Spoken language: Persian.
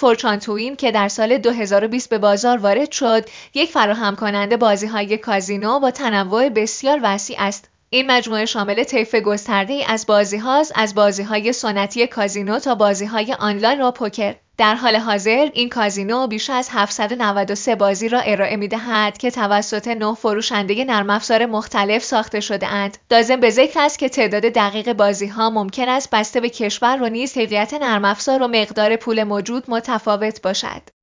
فورچان توین که در سال 2020 به بازار وارد شد، یک فراهم کننده بازی‌های کازینو با تنوع بسیار وسیع است. این مجموعه شامل طیف گسترده‌ای از بازی‌هاست، از بازی‌های سنتی کازینو تا بازی‌های آنلاین و پوکر. در حال حاضر این کازینو بیش از 793 بازی را ارائه می‌دهد که توسط 9 فروشنده نرم افزار مختلف ساخته شده‌اند. لازم به ذکر است که تعداد دقیق بازی‌ها ممکن است بسته به کشور و نیز کیفیت نرم افزار و مقدار پول موجود متفاوت باشد.